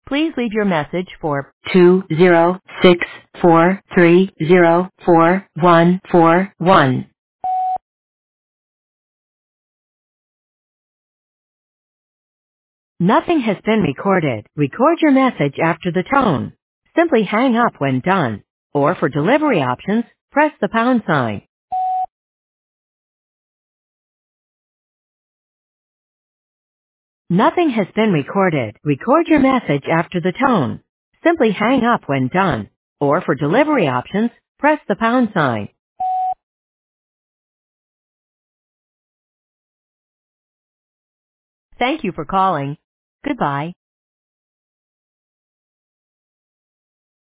Please leave your message for 20643044141. Nothing has been recorded. Record your message after the tone. Simply hang up when done. Or for delivery options, press the pound sign. Nothing has been recorded. Record your message after the tone. Simply hang up when done. Or for delivery options, press the pound sign. Thank you for calling. Goodbye.